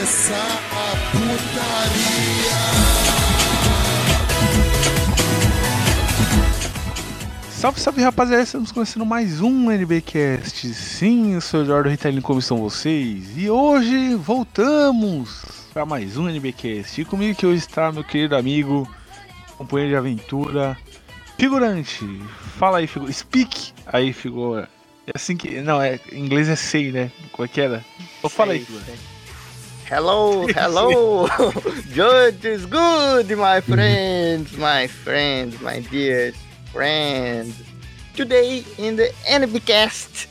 começar a putaria. Salve, salve, rapaziada, estamos começando mais um NBcast. Sim, eu sou o Eduardo Ritalino, como estão vocês? E hoje voltamos para mais um NBcast. E comigo que hoje está meu querido amigo, companheiro de aventura, figurante. Fala aí, figura. Speak aí, figura. É assim que... Não, em inglês é say, né? Como é que era? Então fala aí, figura. Hello. Judge is good, my friends, my dear friends. Today in the NBcast.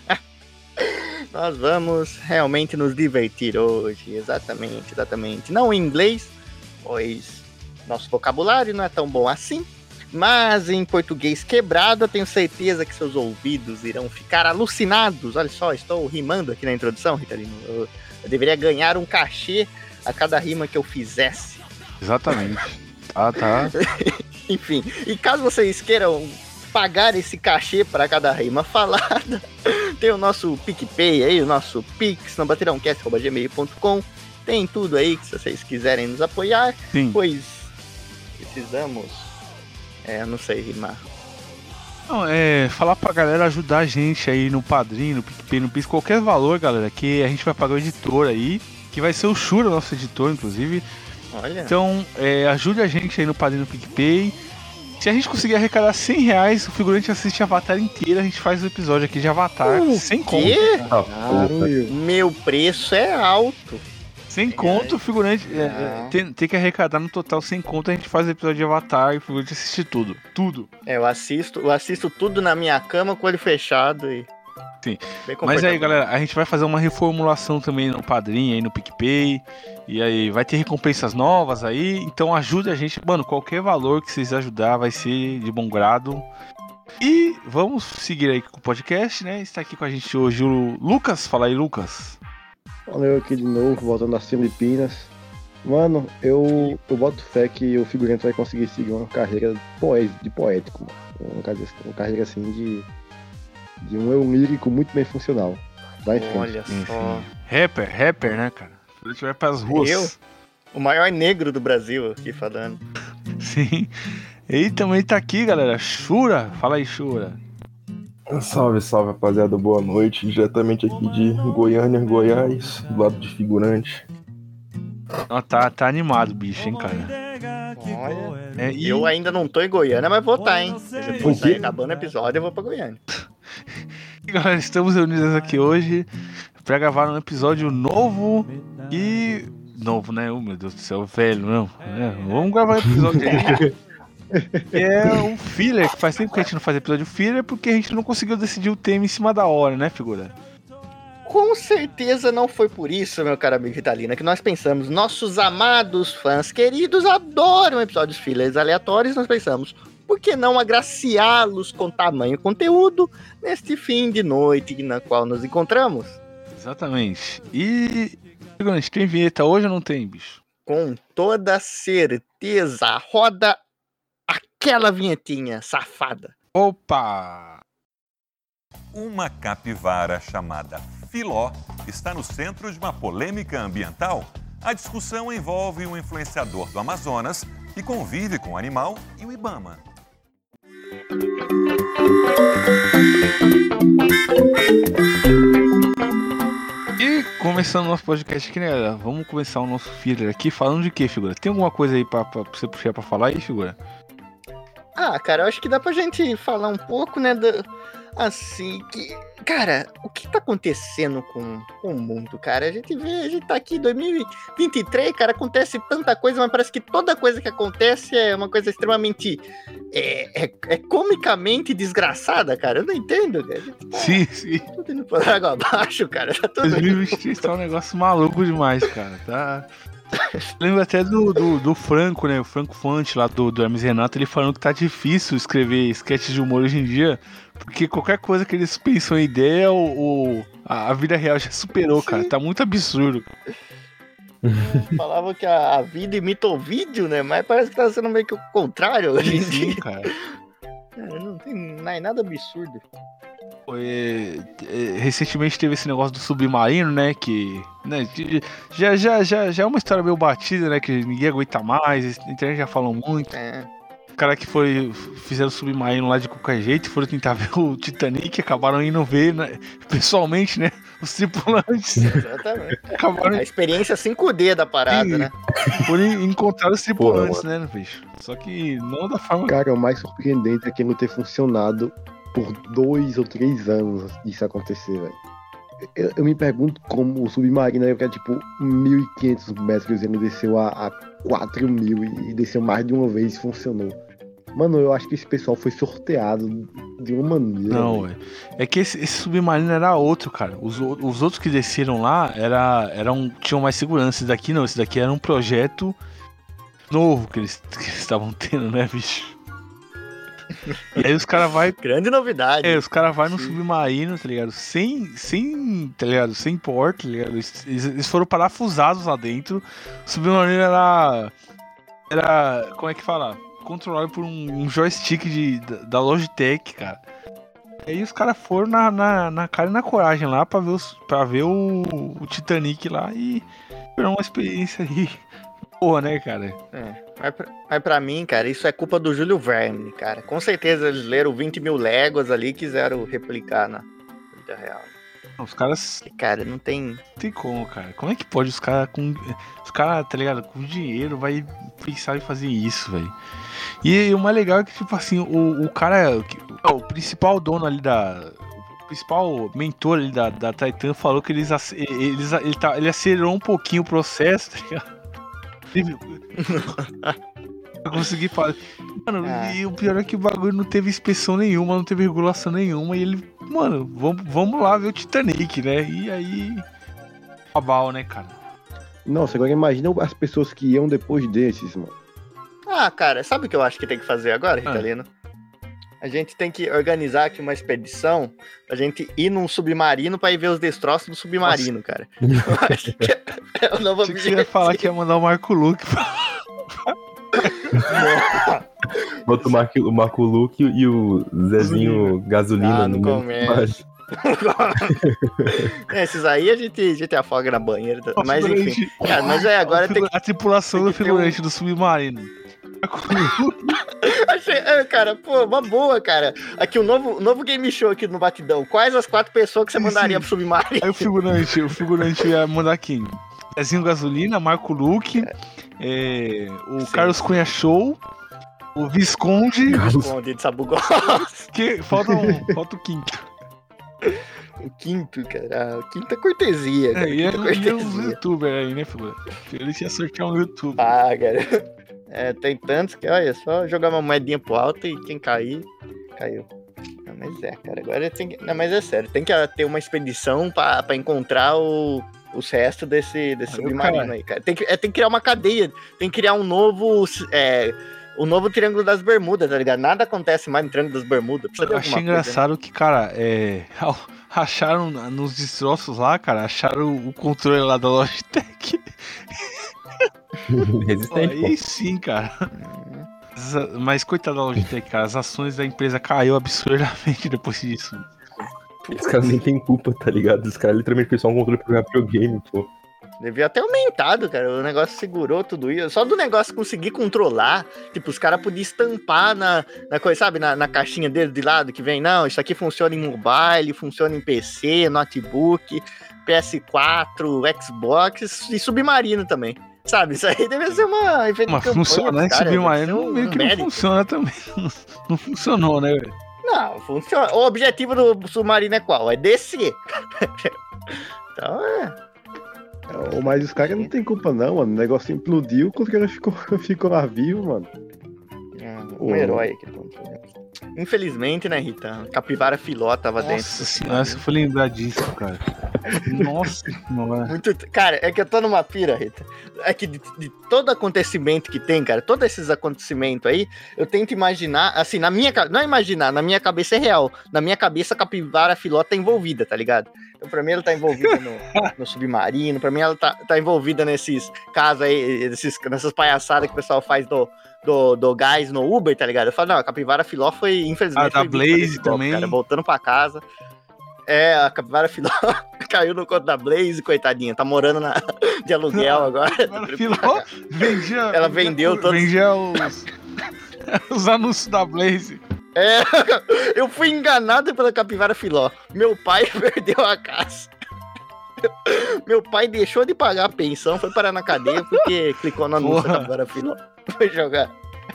Nós vamos realmente nos divertir hoje, exatamente. Não em inglês, pois nosso vocabulário não é tão bom assim, mas em português quebrado, eu tenho certeza que seus ouvidos irão ficar alucinados. Olha só, estou rimando aqui na introdução, Ritalino. Eu deveria ganhar um cachê a cada rima que eu fizesse. Exatamente. Tá. Enfim, e caso vocês queiram pagar esse cachê para cada rima falada, tem o nosso PicPay aí, o nosso Pix, no baterãocast@gmail.com. Tem tudo aí que se vocês quiserem nos apoiar. Sim. Pois precisamos, não sei rimar. Não, falar pra galera ajudar a gente aí no Padrinho, no PicPay, no Pix, qualquer valor, galera, que a gente vai pagar o editor aí, que vai ser o Shura, nosso editor, inclusive. Olha. Então, ajude a gente aí no Padrinho, no PicPay. Se a gente conseguir arrecadar R$100, o figurante assiste a Avatar inteira, a gente faz o episódio aqui de Avatar, sem conto. Meu preço é alto. Sem conto, o figurante tem que arrecadar no total sem conto, a gente faz o episódio de Avatar e o figurante assiste tudo. Eu assisto tudo na minha cama com o olho fechado e... Sim. Mas aí, galera, a gente vai fazer uma reformulação também no Padrinho, aí no PicPay. E aí vai ter recompensas novas aí. Então ajude a gente, mano, qualquer valor que vocês ajudar vai ser de bom grado. E vamos seguir aí com o podcast, né? Está aqui com a gente hoje o Lucas. Fala aí, Lucas. Olha eu aqui de novo, voltando a Filipinas. Mano, eu boto fé que o figurante vai conseguir seguir uma carreira de poético, mano. Uma carreira assim de um eu lírico muito bem funcional. Vai em frente. Olha só. Rapper, né, cara? A gente vai pras ruas. O maior negro do Brasil aqui falando. Sim. E também tá aqui, galera, Shura. Fala aí, Shura. Salve, rapaziada. Boa noite. Diretamente aqui de Goiânia, Goiás, do lado de figurante. Ó, tá animado, bicho, hein, cara. Olha, eu ainda não tô em Goiânia, mas vou estar, hein? Depois tá acabando o episódio, eu vou pra Goiânia. E, galera, estamos reunidos aqui hoje pra gravar um episódio novo e... Novo, né? Oh, meu Deus do céu, velho, não. Vamos gravar um episódio aí. É um filler, que faz tempo que a gente não faz episódio filler, porque a gente não conseguiu decidir o tema em cima da hora, né, figura? Com certeza não foi por isso, meu caro amigo Ritalina, que nós pensamos, nossos amados fãs queridos adoram episódios fillers aleatórios, nós pensamos, por que não agraciá-los com tamanho conteúdo neste fim de noite na qual nos encontramos? Exatamente. E, figurante, tem vinheta hoje ou não tem, bicho? Com toda certeza, roda aquela vinhetinha safada. Opa! Uma capivara chamada Filó está no centro de uma polêmica ambiental. A discussão envolve um influenciador do Amazonas que convive com o animal e o Ibama. E começando o nosso podcast aqui, né, galera? Vamos começar o nosso filler aqui falando de quê, figura? Tem alguma coisa aí pra você puxar pra falar aí, figura? Ah, cara, eu acho que dá pra gente falar um pouco, né, assim, que... Cara, o que tá acontecendo com o mundo, cara? A gente tá aqui em 2023, cara, acontece tanta coisa, mas parece que toda coisa que acontece é uma coisa extremamente... comicamente desgraçada, cara. Eu não entendo, cara. Sim. Tudo indo por água abaixo, cara. Tá tudo 2023 tá um negócio maluco demais, cara. Tá... Lembro até do Franco, né? O Franco Fante lá do Hermes Renato, ele falando que tá difícil escrever sketches de humor hoje em dia, porque qualquer coisa que eles pensam em ideia, a vida real já superou, cara. Tá muito absurdo. Falavam que a vida imita o vídeo, né? Mas parece que tá sendo meio que o contrário hoje em dia. Sim, cara. Cara, não tem nada absurdo. Recentemente teve esse negócio do submarino, né? Que né, já é uma história meio batida, né? Que ninguém aguenta mais, a internet já falou muito. O cara que fizeram o submarino lá de qualquer jeito, foram tentar ver o Titanic, acabaram indo ver, né, pessoalmente, né? Os tripulantes. Exatamente. Acabaram A experiência 5D da parada, Sim. né? por encontrar os tripulantes, né, bicho? Só que não da forma. Cara, o mais surpreendente é aquilo ter funcionado por 2 ou 3 anos disso acontecer, velho. Eu me pergunto como o submarino era tipo 1.500 metros e ele desceu a 4.000 e desceu mais de uma vez e funcionou. Mano, eu acho que esse pessoal foi sorteado de uma maneira. Não, velho. É que esse submarino era outro, cara. Os outros que desceram lá tinham mais segurança. Esse daqui não, esse daqui era um projeto novo que eles estavam tendo, né, bicho? E aí os caras vai. Grande novidade. Os caras vai no submarino, tá ligado? Tá ligado? Sem porta, tá ligado? Eles foram parafusados lá dentro. O submarino era. Como é que fala? Controlado por um joystick da Logitech, cara. E aí os caras foram na cara e na coragem lá pra ver o Titanic lá e foi uma experiência aí. Boa, né, cara? Mas pra mim, cara, isso é culpa do Júlio Verne, cara. Com certeza eles leram 20 mil léguas ali e quiseram replicar na vida real. Os caras. Cara, não tem como, cara. Como é que pode os caras, tá ligado? Com dinheiro, vai pensar em fazer isso, velho. E o mais legal é que, tipo assim, o cara, o principal dono ali o principal mentor ali da Titan falou que ele acelerou um pouquinho o processo, tá ligado? Eu consegui falar. Mano, e o pior é que o bagulho não teve inspeção nenhuma, não teve regulação nenhuma. E ele, mano, vamos lá ver o Titanic, né? E aí. Babau, né, cara? Nossa, agora imagina as pessoas que iam depois desses, mano. Cara, sabe o que eu acho que tem que fazer agora, Ritalino? A gente tem que organizar aqui uma expedição pra gente ir num submarino pra ir ver os destroços do submarino, cara. Eu acho que é o novo objetivo. Você ia falar que ia mandar o Marco Luque Bota o Marco Luque e o Zezinho Gasolina no começo. Esses aí a gente afoga na banheira. Mas enfim. Cara, mas agora tem que... A tripulação do figurante do submarino. Cara, pô, uma boa, cara. Aqui o novo game show aqui no Batidão. Quais as 4 pessoas que você mandaria pro submarino? Aí o figurante ia mandar quem? Zezinho Gasolina, Marco Luque, Carlos Cunha Show, o Visconde. Visconde de Sabugosa. Falta o quinto. O quinto, cara. O quinto é cortesia, cara. E os youtubers aí, né, figurante? Ele ia sortear um youtuber. Cara. Tem tantos que, olha, só jogar uma moedinha pro alto e quem cair, caiu. Não, mas cara, agora tem que... Não, mas é sério, tem que ter uma expedição pra encontrar os restos desse submarino aí, cara. Tem que criar uma cadeia, tem que criar um novo... o novo Triângulo das Bermudas, tá ligado? Nada acontece mais no Triângulo das Bermudas. Eu achei engraçado, né? Que, cara, acharam nos destroços lá, cara, acharam o controle lá da Logitech. Resistente, aí sim, cara. Mas coitado da Logitech, cara, as ações da empresa caiu absurdamente depois disso. Os caras nem tem culpa, tá ligado? Os caras literalmente fez só um controle pra jogar videogame, pô. Devia ter aumentado, cara. O negócio segurou tudo isso. Só do negócio conseguir controlar. Tipo, os caras podiam estampar na coisa, sabe? Na caixinha dele de lado que vem. Não, isso aqui funciona em mobile, funciona em PC, notebook, PS4, Xbox e submarino também. Sabe? Isso aí deve ser uma efeito de campanha. Mas funciona, né? Submarino meio que não funciona também. Não funcionou, né, velho? Não, funciona. O objetivo do submarino é qual? É descer. Então, Mas os caras não tem culpa não, mano. O negócio implodiu quando o cara ficou lá vivo, mano. Um herói aqui. Infelizmente, né, Rita? Capivara Filó tava dentro. Nossa senhora, se eu for lembrar disso, cara. Nossa senhora. Cara, é que eu tô numa pira, Rita. É que de todo acontecimento que tem, cara, todos esses acontecimentos aí, eu tento imaginar, assim, na minha cabeça é real. Na minha cabeça, a Capivara Filó tá envolvida, tá ligado? Então, pra mim, ela tá envolvida no submarino, pra mim, ela tá envolvida nesses casos aí, nessas palhaçadas que o pessoal faz do gás no Uber, tá ligado? Eu falo, não, a Capivara Filó foi, infelizmente, da Blaze também. Cara, voltando pra casa. A capivara filó caiu no conto da Blaze, coitadinha. Tá morando de aluguel agora. Capivara Filó Ela vendeu todos. Vendia os anúncios da Blaze. Eu fui enganado pela capivara filó. Meu pai perdeu a casa. Meu pai deixou de pagar a pensão, foi parar na cadeia porque clicou no anúncio da capivara filó. Foi jogar.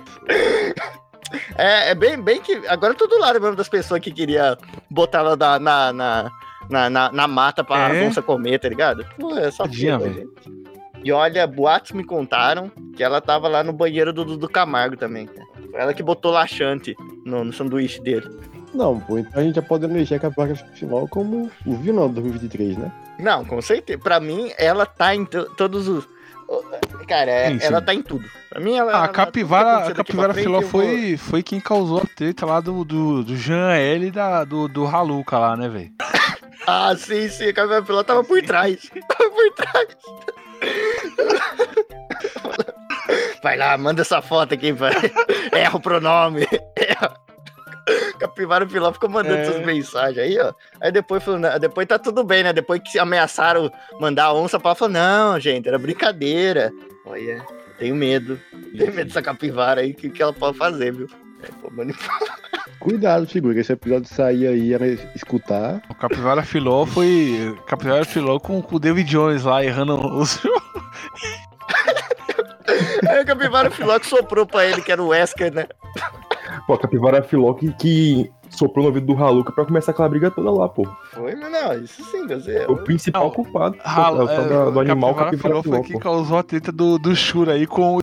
É bem que... Agora eu tô do lado mesmo das pessoas que queriam botar ela na mata pra onça comer, tá ligado? Pô, é só gente. E olha, boatos me contaram que ela tava lá no banheiro do Camargo também. Foi ela que botou laxante no sanduíche dele. Não, pô, então a gente já pode eleger a capivara filó como o vilão de 2023, né? Não, com certeza. Pra mim, ela tá em todos os... Cara, Sim. ela tá em tudo. Pra mim, A capivara filó foi quem causou a treta lá do Jean L do Haluca lá, né, velho? Ah, sim, a capivara filó tava por trás. Vai lá, manda essa foto aqui, vai. Erra o pronome. Capivara filó ficou mandando essas mensagens aí, ó. Aí depois falou, depois tá tudo bem, né? Depois que ameaçaram mandar a onça pra falou, não, gente, era brincadeira. Olha, tenho medo. Tenho medo dessa capivara aí, que ela pode fazer, viu? Cuidado, figura, esse episódio sair aí, ela escutar. O Capivara Filó foi... Capivara Filó com o David Jones lá, errando os... Aí o Capivara Filó que soprou pra ele, que era o Wesker, né? Pô, a capivara filó que soprou no ouvido do Haluca pra começar aquela briga toda lá, pô. Foi, mas não, isso sim, você... O principal culpado do animal Capivara Filó foi quem causou a treta do Shura aí com o...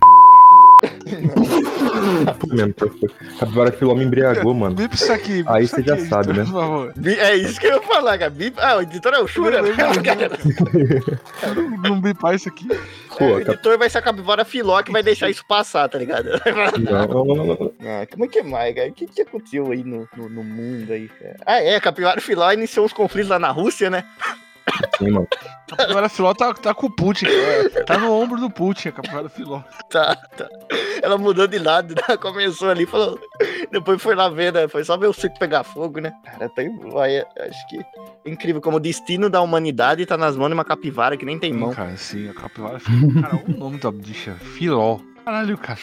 Foi mesmo, foi. Capivara filó me embriagou, mano. Bipa isso aqui. Aí você já sabe, né? Por favor. É isso que eu ia falar, cara. O editor é o Shura, né? Não bipar isso aqui. Pô, o editor vai ser a capivara filó que vai deixar isso passar, tá ligado? Não. Como é que é mais, cara? O que aconteceu aí no mundo aí, cara? A capivara filó iniciou uns conflitos lá na Rússia, né? Sim, mano. A Capivara Filó tá com o Putin, cara. Tá no ombro do Putin, a Capivara Filó. Tá. Ela mudou de lado, né? Começou ali, falou. Depois foi lá ver, né? Foi só ver o circo pegar fogo, né? Cara, acho que é incrível como o destino da humanidade tá nas mãos de uma capivara que nem tem mão. Cara, sim, a Capivara Filó. Cara, o nome da bicha, Filó. Caralho, cara.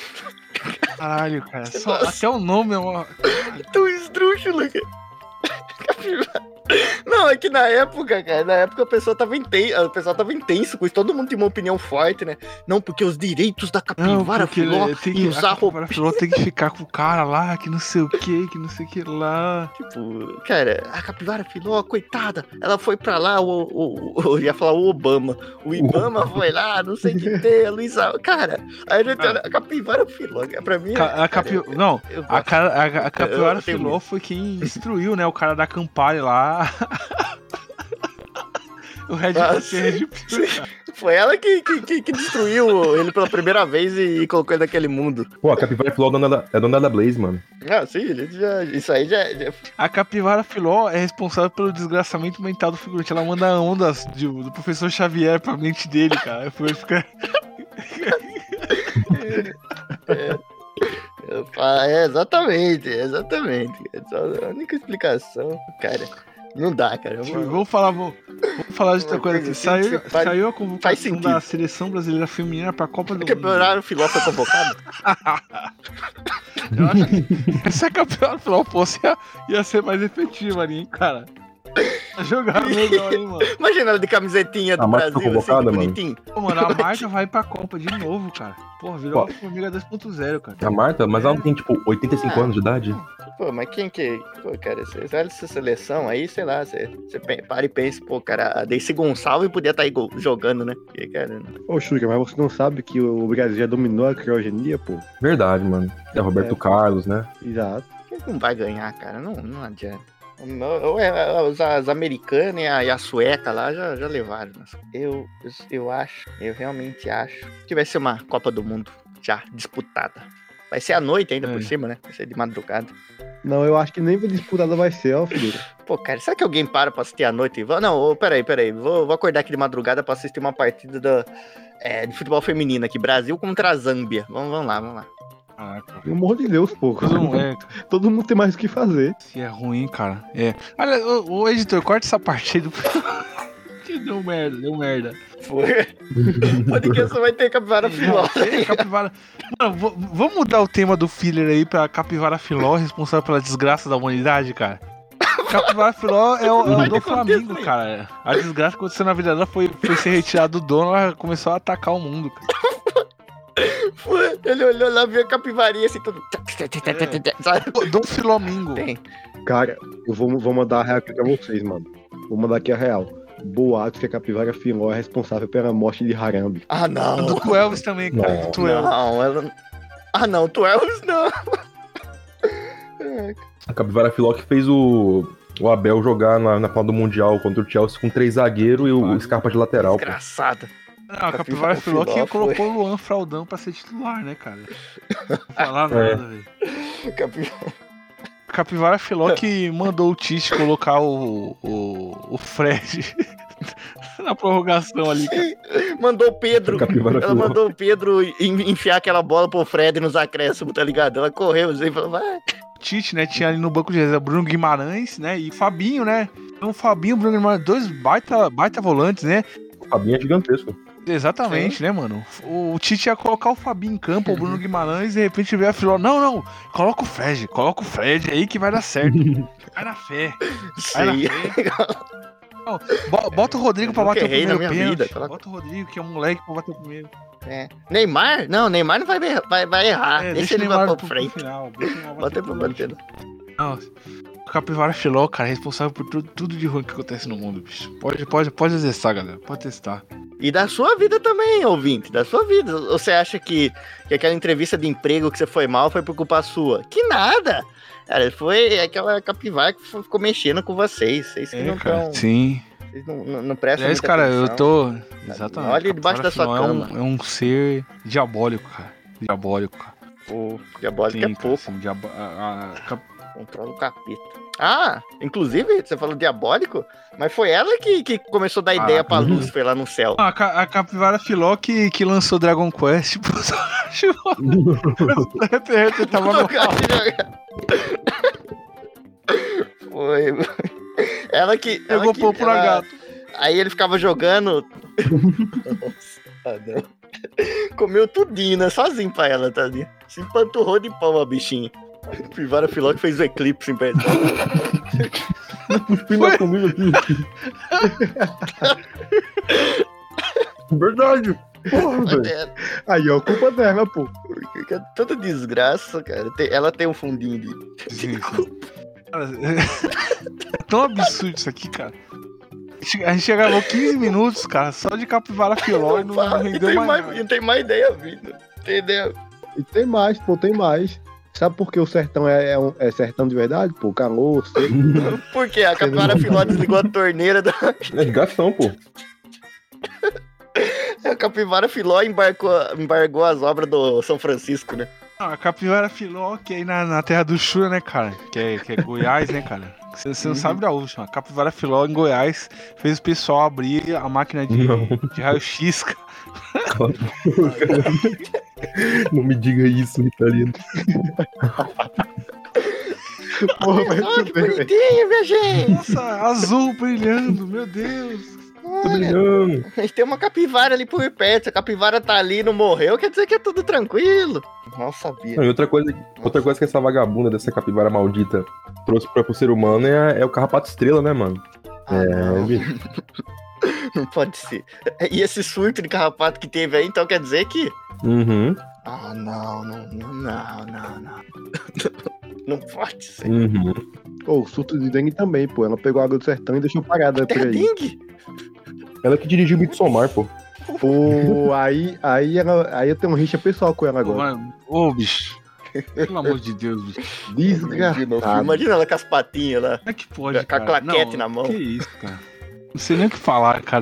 Até o nome é uma... Tão esdrúxulo, cara. Capivara. Não, é que na época, cara, o pessoal tava intenso com isso, todo mundo tinha uma opinião forte, né? Não, porque os direitos da capivara filó e usar roupa. A capivara filó tem que ficar com o cara lá, que não sei o que lá. Tipo, cara, a capivara filó, coitada, ela foi pra lá, eu ia falar o Obama. O Ibama foi lá, não sei o que tem, a Luísa. Cara, a capivara filó, pra mim. A capivara filó foi quem instruiu, né? O cara da Campari lá. O Red Pill. Foi ela que destruiu ele pela primeira vez e colocou ele naquele mundo. Pô, a capivara filó é dona da Blaze, mano. Ah, sim, isso aí já... A capivara filó é responsável pelo desgraçamento mental do figurante. Ela manda ondas do professor Xavier pra mente dele, cara. Foi ficar... Exatamente. Essa é a única explicação, cara. Não dá, cara. Vamos falar de outra coisa aqui. Saiu a convocação da seleção brasileira feminina pra Copa do Mundo. O Capivara Filó foi convocado? Eu acho que se a Capivara Filó fosse, ia ser mais efetiva ali, hein, cara. Jogar melhor, hein, mano. Imagina ela de camisetinha do Brasil, assim, bonitinho. Pô, mano, a Marta vai pra Copa de novo, cara. Porra, virou uma formiga 2.0, cara. A Marta? Mas ela não tem, tipo, 85 anos de idade? Pô, mas quem que... Pô, cara, você olha essa seleção aí, sei lá, você para e pensa, pô, cara, a Deise Gonçalves podia estar aí jogando, né? Porque, cara... Ô, Xuca, mas você não sabe que o Brasil já dominou a criogenia, pô? Verdade, mano. É Roberto Carlos, né? Exato. Quem não vai ganhar, cara? Não adianta. As americanas e a sueca lá já levaram. Eu realmente acho que vai ser uma Copa do Mundo já disputada. Vai ser à noite ainda por cima, né? Vai ser de madrugada. Não, eu acho que nem disputada vai ser, ó, filho. Pô, cara, será que alguém para pra assistir à noite? Não, peraí. Vou acordar aqui de madrugada pra assistir uma partida de futebol feminino aqui. Brasil contra a Zâmbia. Vamos lá. Caraca. Pelo amor de Deus, pô. Coisa não é, Todo mundo tem mais o que fazer. se é ruim, cara. É. Olha, o editor, corta essa parte aí do. Que deu merda. Foi. Porque só vai ter capivara filó. Capivara. Mano, vamos mudar o tema do filler aí pra capivara filó, responsável pela desgraça da humanidade, cara. Capivara filó é o do Flamengo, cara. A desgraça que aconteceu na vida dela foi ser retirado do dono, ela começou a atacar o mundo, cara. Foi. Ele olhou lá, viu a capivarinha assim, todo. Sabe? Do Filomingo. Tem. Cara, eu vou mandar a real aqui pra vocês, mano. Vou mandar aqui a real. Boato que a capivara filó é responsável pela morte de Harambe. Ah, não. Do Tu Elvis também, cara. Não. Do Tu Elvis. Não, ela. Ah, não, tu Elvis não. A capivara filó que fez o Abel jogar na final do Mundial contra o Chelsea com 3 zagueiros e o Scarpa de lateral, pô. Desgraçada. Não, a Capivara Filó que Filó colocou o Luan Fraldão pra ser titular, né, cara? Não falar nada, velho. Capivara Filó que mandou o Tite colocar o Fred na prorrogação ali. Mandou o Pedro. Capivara Ela Filó. mandou o Pedro enfiar aquela bola pro Fred nos acréscimos, tá ligado? Ela correu assim e falou, vai. Tite, né, tinha ali no banco de reserva Bruno Guimarães, né, e Fabinho, né? Então, Fabinho e Bruno Guimarães, dois baita volantes, né? O Fabinho é gigantesco. Exatamente, né, mano? O Tite ia colocar o Fabinho em campo, o Bruno Guimarães, e de repente veio a Filó. Não, coloca o Fred aí que vai dar certo. Vai na fé. Vai na Sim. fé. Não, bota o Rodrigo pra Eu nunca bater o errei na primeiro minha pênalti. vida, coloca- Bota o Rodrigo, que é um moleque, pra bater o primeiro. É. Neymar? Não, Neymar não vai errar. Deixa ele lá pra frente. Final. Deixa o Neymar Bota ele pra bater bater. Não, o Capivara Filó, cara, é responsável por tudo de ruim que acontece no mundo, bicho. Pode testar, galera. Pode testar. E da sua vida também, ouvinte, da sua vida. Você acha que aquela entrevista de emprego que você foi mal foi por culpa sua? Que nada! Cara, foi aquela capivara que ficou mexendo com vocês. Vocês que não cara. estão. Sim. Vocês não prestam Aliás, muita cara, atenção. eu tô. Exatamente. Olha debaixo da sua Capivara Filó cama. É um ser diabólico, cara. Diabólico, cara. O diabólico é Sim, cara, pouco. assim, Controla o capeta. Ah, inclusive, você falou diabólico, mas foi ela que começou a dar ideia pra Lúcifer lá no céu. A Capivara Filó que lançou Dragon Quest pro Ele tava no Foi. Ela que. Pegou pão por gato. Aí ele ficava jogando. Nossa, não. Comeu tudinho, né? Sozinho pra ela, tá ali. Se empanturrou de pão a bichinha. Capivara Filó que fez o eclipse em perto. Filha comigo aqui. Verdade. Porra, velho. Aí, ó, culpa dela, pô. Toda desgraça, cara. Ela tem um fundinho de. Sim, sim. Cara, é tão absurdo isso aqui, cara. A gente já gravou 15 minutos, cara, só de Capivara Filó e não rendeu mais nada. E tem mais ideia vindo. Entendeu? E tem mais, pô, tem mais. Sabe por que o sertão é sertão de verdade, pô? Calor, seco. Por quê? A Capivara Filó desligou a torneira da. É de gastão, pô. A Capivara Filó embargou as obras do São Francisco, né? Não, a Capivara Filó, que é aí na terra do Chura, né, cara? Que é Goiás, né, cara? Você não sabe da última. A Capivara Filó em Goiás fez o pessoal abrir a máquina de raio-x, cara. Não me diga isso, italiano. Porra, vai Olha que tudo bem, velho. bonitinho, minha gente! Nossa, azul brilhando, meu Deus. Tô brilhando. A gente tem uma capivara ali por perto. Se a capivara tá ali e não morreu, quer dizer que é tudo tranquilo. Não sabia. Não, e outra coisa que essa vagabunda dessa capivara maldita trouxe pro ser humano é o carrapato estrela, né, mano? Não. Bicho. Não pode ser. E esse surto de carrapato que teve aí, então quer dizer que. Uhum, Ah, não. Não pode ser. uhum. Pô, o surto de dengue também, pô. Ela pegou a água do sertão e deixou parada Até por a aí. dengue? Ela que dirigiu o Midsommar, pô. Pô, aí eu tenho um rixa pessoal com ela agora. Mano, ô, bicho. Pelo amor de Deus, bicho. Desgraçado. Imagina ela com as patinhas lá. Como é que pode, Com a cara? claquete Não, na mão. Que isso, cara. Não sei nem o que falar, cara.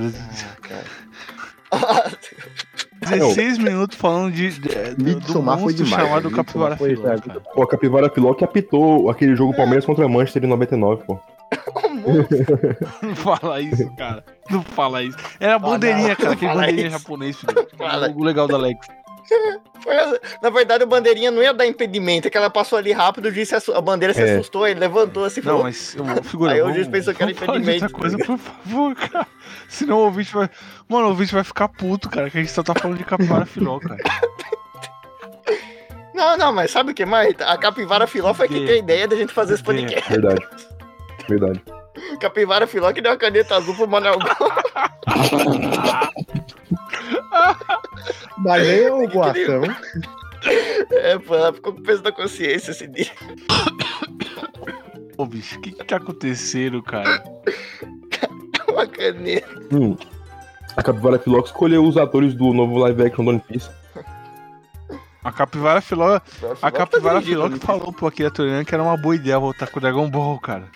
16 minutos falando do Midsommar foi monstro demais. chamado Midsommar Capivara foi Filó, demais. cara. Pô, a capivara Filó que apitou aquele jogo Palmeiras contra Manchester em 99, pô. Não fala isso, cara. Não fala isso. Era a bandeirinha, não, cara. não Aquele fala bandeirinha isso. japonês, filho. Fala. O legal do Alex. Na verdade, a bandeirinha não ia dar impedimento, é que ela passou ali rápido, a bandeira se assustou, ele levantou assim, Não, falou. mas figura. Aí o juiz pensou que era impedimento. Outra coisa, por favor, cara. Senão o ouvinte vai. Mano, o ouvinte vai ficar puto, cara, que a gente só tá falando de capivara filó, cara. Não, mas sabe o que mais? A capivara filó foi que tem a ideia da gente fazer esse podcast. Verdade. Capivara filó que deu a caneta azul pro Manuel Gomes. Mas nem é uma boa ação. Pô, ela ficou com peso da consciência esse dia. Ô, bicho, o que tá acontecendo, cara? Uma caneta. A Capivara Filó que escolheu os atores do novo live action do One Piece. A capivara filó. A capivara tá filó que falou pro Akira Toriyama que era uma boa ideia voltar com o Dragon Ball, cara.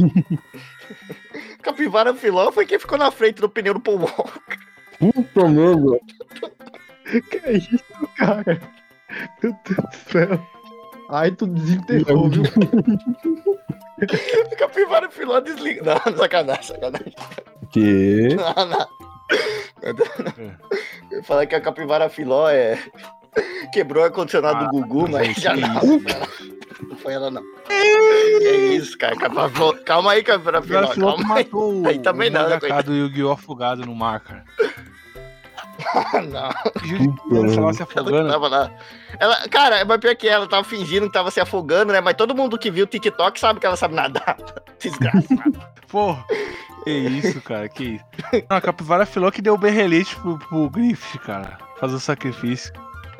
Capivara filó foi quem ficou na frente do pneu do Paul Walker. Puta merda. Que é isso, cara? Meu Deus do céu. Ai, tu desenterrou, viu? Capivara filó desliga. Não, sacanagem. Que? Não. Eu ia falar que a capivara filó quebrou o ar-condicionado do Gugu, mas já não. Não foi ela, não. É isso, cara. Calma aí, capivara filó. Filó que Calma aí. matou Aí também o não, né, mangaka do Yu-Gi-Oh! Afogado no mar, cara. Não. Juro que ela tava se afogando. Tava lá. Ela, cara, mas pior que ela tava fingindo que tava se afogando, né? Mas todo mundo que viu o TikTok sabe que ela sabe nadar. Desgraçado. Porra. Que isso, cara, que isso. Não, a capivara filó que deu o berrelete pro Griffith, cara. Fazer o sacrifício.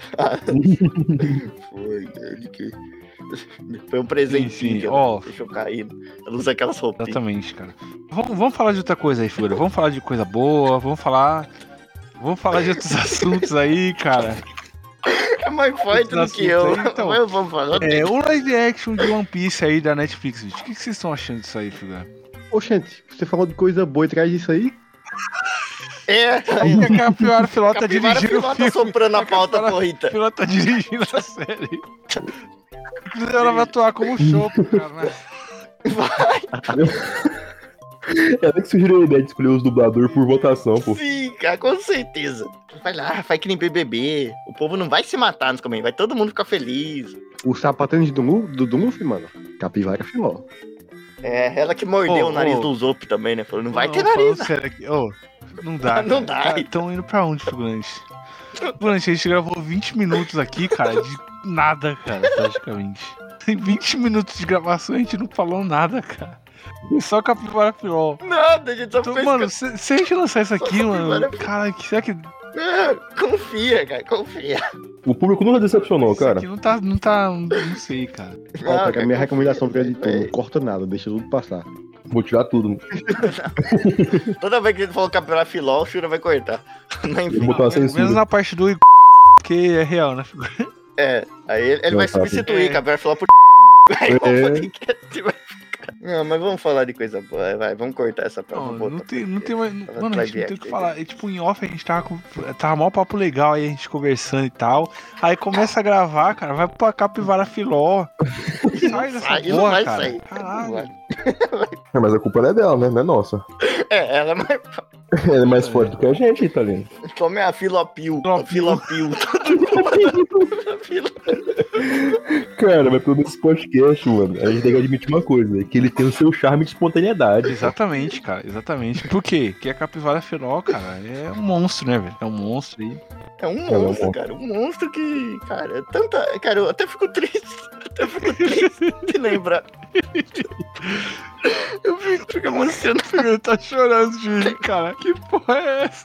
Foi um presentinho. Sim, ó. Deixa eu cair. Ela usa aquelas roupas. Exatamente, cara. Vamos falar de outra coisa aí, figura. Vamos falar de coisa boa, vamos falar de outros assuntos aí, cara. É mais forte do que eu. Então, mas vamos falar. o live action de One Piece aí da Netflix, gente. O que vocês estão achando disso aí, figura? Ô, gente, você falou de coisa boa e traz isso aí? Aí a capivara filó tá dirigindo o tá filme. soprando a pauta, porrita. A filó tá dirigindo a série. Inclusive ela vai atuar como Chopper, cara, né? Ela que sugeriu a ideia de escolher os dubladores por votação, pô. Sim, cara, com certeza. Vai lá, faz que nem BBB. O povo não vai se matar nos comentários, vai todo mundo ficar feliz. O sapatênis do Luffy, mano. Capivara filó. Ela que mordeu o nariz do Zop também, né? Falou, não vai ter nariz. Sério aqui. Não dá. Não dá. Estão indo pra onde, figurante? Figurante, a gente gravou 20 minutos aqui, cara, de nada, cara, praticamente. Tem 20 minutos de gravação e a gente não falou nada, cara. Só capivara filó. Nada, a gente só Então, fez... mano, se a gente lançar isso aqui, mano, cara, será que... Confia, cara, confia. O público nunca decepcionou, Isso cara. aqui não sei, cara. Ó, a minha recomendação pra editor, não corta nada, deixa tudo passar. Vou tirar tudo. Toda vez que ele falou capivara filó, o Shura vai cortar. Vou botar a censura. Menos na parte do que é real, né? Aí ele vai substituir capivara filó por aí Não, mas vamos falar de coisa boa, vai, vamos cortar essa prova. Não tem mais. Mano, a gente não tem o que falar. E, tipo, em off a gente tava mó papo legal aí, a gente conversando e tal. Aí começa a gravar, cara, vai pra capivara filó. Sai dessa não porra, vai cara. sair. Caralho. Mas a culpa não é dela, né? Não é nossa. Ela é mais... Ela é mais forte do que a gente, Italiano. Tome a filopil. Cara, mas pelo menos esse podcast, mano, a gente tem que admitir uma coisa, que ele tem o seu charme de espontaneidade. Exatamente, cara, exatamente. Por quê? Porque a capivara filó, cara, é um monstro, né, velho? É um monstro aí. É um monstro, cara. Um monstro que, cara, é tanta... Cara, eu até fico triste. De lembrar. Eu fico emocionado. Ele tá chorando de rir, cara. Que porra é essa?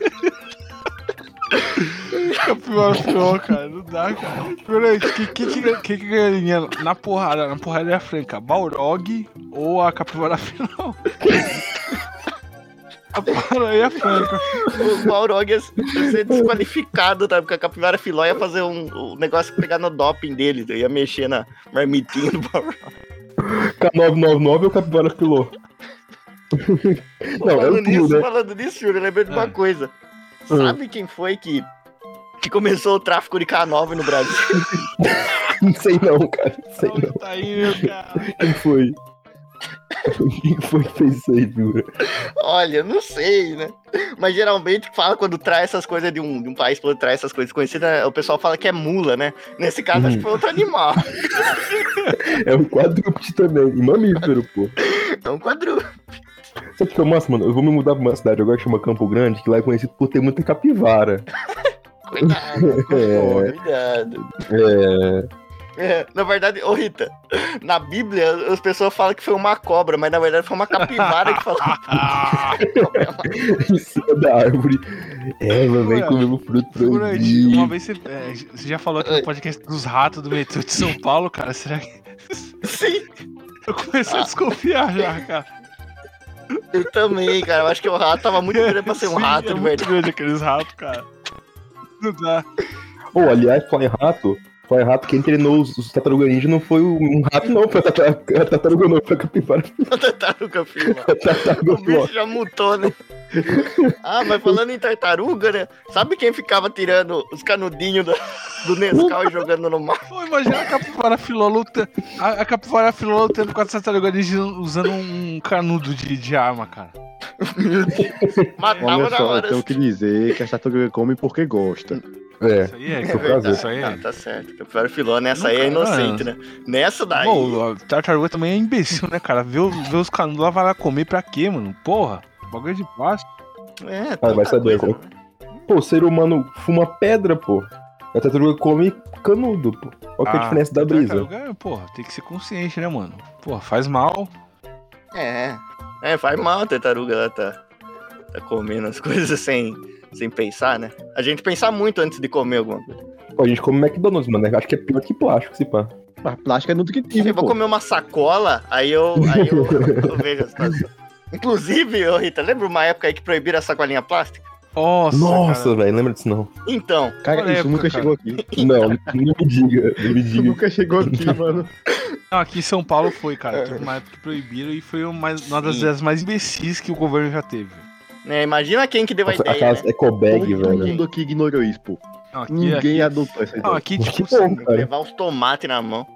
Capivara filó, cara. Não dá, cara. Figurante, que ganharia na porrada? Na porrada franca, Balrog ou a capivara filó? A porrada aí é franca. O Balrog ia ser desqualificado, tá? Porque a capivara filó ia fazer um negócio pegar no doping dele, ia mexer na marmitinha do Balrog. K999 ou capivara filó? Não, Falando nisso, Júlio, eu lembrei de uma coisa. Sabe quem foi que começou o tráfico de K9 no Brasil? Não sei não, cara. Sei não. Tá indo, cara. Quem foi? Quem foi que fez isso aí, figura? Olha, não sei, né? Mas geralmente fala quando traz essas coisas de um país para outro, traz essas coisas conhecidas, o pessoal fala que é mula, né? Nesse caso, acho que foi outro animal. É um quadrúpede também, mamífero, pô. É um quadrúpede. Sabe o que é massa, mano? Eu vou me mudar pra uma cidade agora que chama Campo Grande, que lá é conhecido por ter muita capivara. Cuidado, cuidado. Na verdade, ô Rita, na Bíblia as pessoas falam que foi uma cobra, mas na verdade foi uma capivara que falou. Em cima da árvore. Ela vem comer o fruto proibido. Uma vez você já falou aqui no podcast dos ratos do metrô de São Paulo, cara. Será que. Sim, Eu comecei a desconfiar já, cara. eu também, cara. Eu acho que o rato tava muito grande pra ser um Sim, rato, é de muito verdade. grande aqueles ratos, cara. Não dá. Aliás, falar em rato, quem treinou os tartarugas ninja não foi um rato, não. Foi a tartaruga, não. Foi a capivara. Tartaruga, filho. A tartaruga, O bicho já mutou, né? Ah, mas falando em tartaruga, né? Sabe quem ficava tirando os canudinhos do Nescau e jogando no mar? Pô, imagina a capivara filó lutando. A capivara filó lutando com a tartaruga ninja usando um canudo de arma, cara. Matava Olha na só, eu hora. tenho que dizer que a tartaruga come porque gosta. Isso aí é, Seu prazer. isso aí é. Ah, tá certo. Capivara filó, nessa aí é Nunca- inocente, né? Nessa daí. Pô, a tartaruga também é imbecil, né, cara? Vê os canudos lá, vai lá comer pra quê, mano? Porra, bagulho de plástico. É, vai tanta saber, coisa, pô. Pô, o ser humano fuma pedra, pô. A tartaruga come canudo, pô. Olha que é a diferença da brisa. Tartaruga, porra, tem que ser consciente, né, mano? Porra, faz mal. Faz mal a tartaruga lá, tá comendo as coisas sem pensar, né? A gente pensa muito antes de comer alguma coisa. Pô, a gente come McDonald's, mano. Acho que é pior que plástico, se pá. Mas plástico é nutritivo, Eu vou pô. comer uma sacola, aí eu vejo a situação. Inclusive, ô Rita, lembra uma época aí que proibiram a sacolinha plástica? Nossa, cara. velho, lembra disso não? Então, Cara, Olha a isso época, nunca cara. chegou aqui. Não me diga, não me Isso diga. nunca chegou aqui, mano. Não, aqui em São Paulo foi, cara. Teve uma época que proibiram e foi uma das Sim. ideias mais imbecis que o governo já teve. né, imagina quem que deu a Nossa, ideia, aquelas né? ecobag, Todo velho. mundo aqui ignorou isso, pô. Não, aqui, Ninguém adotou essa não, ideia. aqui Que tipo, bom, cara. Levar os tomates na mão.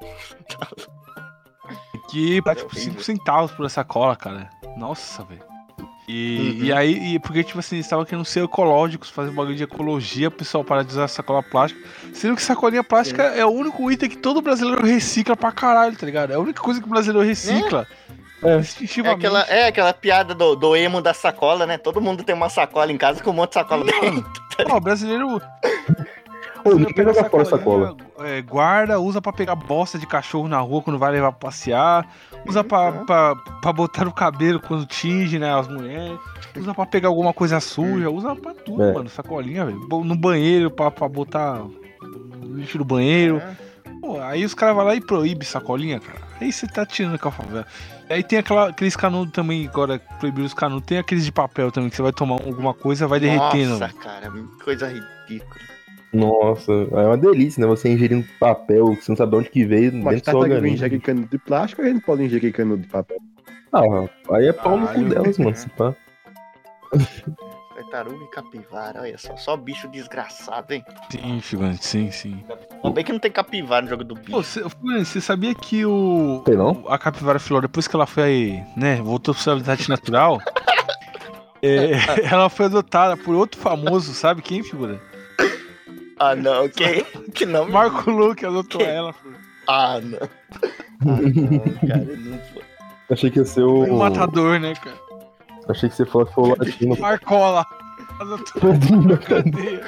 aqui tá tipo 5 centavos por essa cola, cara. Nossa, velho. E, Uhum. e aí, porque, tipo assim, eles estavam querendo ser ecológicos, fazer um bagulho de ecologia, o pessoal parar de usar sacola plástica. Sendo que sacolinha plástica é o único item que todo brasileiro recicla pra caralho, tá ligado? É a única coisa que o brasileiro recicla. É. Instintivamente. Aquela piada do emo da sacola, né? Todo mundo tem uma sacola em casa com um monte de sacola dentro. Ó, o brasileiro Ô, não pega jogar fora a sacola. guarda, usa pra pegar bosta de cachorro na rua quando vai levar pra passear, usa pra botar no cabelo quando tinge, né, as mulheres, usa pra pegar alguma coisa suja, usa pra tudo, É. mano, sacolinha, velho. No banheiro, pra botar lixo no banheiro. Pô, aí os caras vão lá e proíbem sacolinha, cara. Aí você tá tirando com a favela. Aí tem aqueles canudos também, agora proibiram os canudos. Tem aqueles de papel também, que você vai tomar alguma coisa vai derretendo. Nossa, cara, coisa ridícula. Nossa, é uma delícia, né? Você ingerindo papel, que você não sabe de onde que veio, Mas dentro do seu tartaruga organismo. injere canudo de plástico, a gente pode ingerir canudo de papel. Ah, aí é pau no cu Caralho. delas, mano, se pá. Tartaruga e capivara, olha só bicho desgraçado, hein? Sim, figurante, sim. Ainda bem que não tem capivara no jogo do bicho. Pô, você sabia que o Tem não? a capivara filó, depois que ela foi, né, voltou pro seu habitat natural, ela foi adotada por outro famoso, sabe quem, figura? Ah, não, que não. Marco Luque adotou Quem? ela. Ah, não. Cara, não foi. Achei que ia ser O o. matador, né, cara? Achei que você fosse o latino. Marcola. Adotou na cadeia.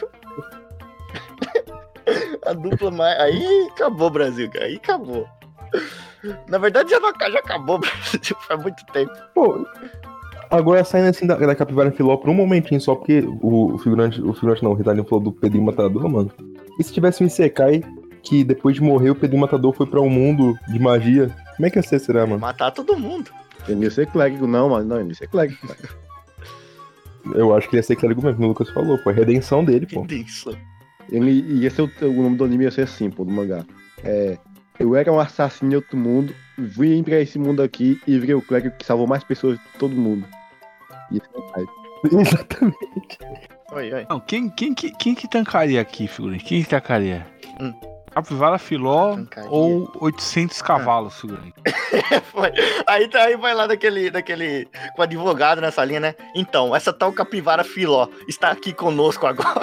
A dupla mais. Aí acabou o Brasil, cara. Aí acabou. Na verdade, já acabou o Brasil faz muito tempo. Pô, agora saindo assim da capivara filó por um momentinho só, porque o figurante não, o Ritalino falou do Pedrinho Matador, mano. E se tivesse um Isekai que depois de morrer o Pedrinho Matador foi pra um mundo de magia, como é que ia ser, será, mano? Matar todo mundo. Ele ia ser clérigo, não, mas não, ele ia ser clérigo. Eu acho que ia ser clérigo mesmo, como o Lucas falou, pô, a redenção dele, pô. Isso. Ele ia ser o nome do anime ia ser assim, pô, do mangá. Eu era um assassino em outro mundo, vim pra esse mundo aqui e virei o clérigo que salvou mais pessoas de todo mundo. Isso é hype. Exatamente. Oi. Não, quem que tancaria aqui, figurante? Quem que tancaria? Capivara filó Porcaria. ou 800 cavalos, figurante. Foi. Aí vai lá daquele com o advogado nessa linha, né? Então, essa tal capivara filó está aqui conosco agora.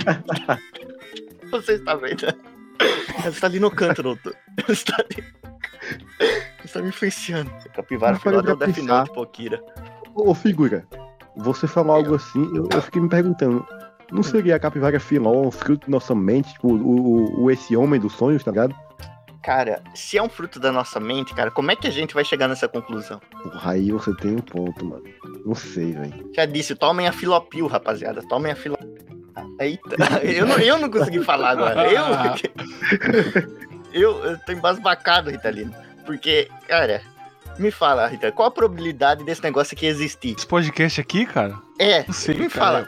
Você está vendo? Ela está ali no canto, doutor. Ela está ali. Está me influenciando. Capivara Mas filó parei deu pra Death pensar. Note, pô, Kira. Ô, figura, você falou algo assim, eu fiquei me perguntando, não seria a capivara filó um fruto da nossa mente, tipo, esse homem dos sonhos, tá ligado? Cara, se é um fruto da nossa mente, cara, como é que a gente vai chegar nessa conclusão? Porra, aí você tem um ponto, mano. Não sei, velho. Já disse, tomem a filopil, rapaziada. Tomem a filopil. Eita, eu não consegui falar agora. Eu tô embasbacado, Ritalino. Porque, cara, me fala, Rita, qual a probabilidade desse negócio aqui existir? Esse podcast aqui, cara, É, não sei, me cara. fala,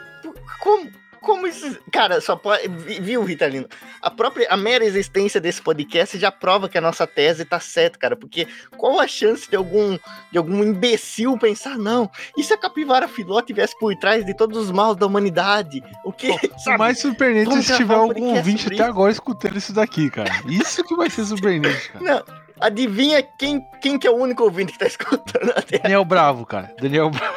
como isso... Cara, só pode... Viu, Ritalino? A mera existência desse podcast já prova que a nossa tese tá certa, cara. Porque qual a chance de algum imbecil pensar, não, e se a capivara filó tivesse por trás de todos os maus da humanidade? O que, O mais surpreendente é Vamos se tiver gravar um algum podcast ouvinte sobre até isso. agora escutando isso daqui, cara. Isso que vai ser surpreendente, cara. Não, adivinha quem que é o único ouvinte que tá escutando até Daniel Bravo, cara. Daniel Bravo.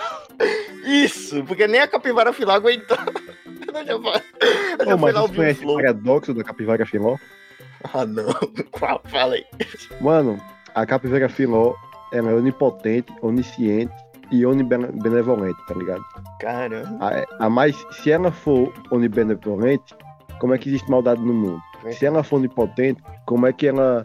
isso, porque nem a capivara filó aguentou. Eu já Ô, fui mas lá você ouvir o conhece o flow. paradoxo da capivara filó? Ah, não. Qual? Fala aí. Mano, a capivara filó, ela é onipotente, onisciente e onibenevolente, tá ligado? Caramba. Mas se ela for onibenevolente, como é que existe maldade no mundo? Se ela for onipotente, como é que ela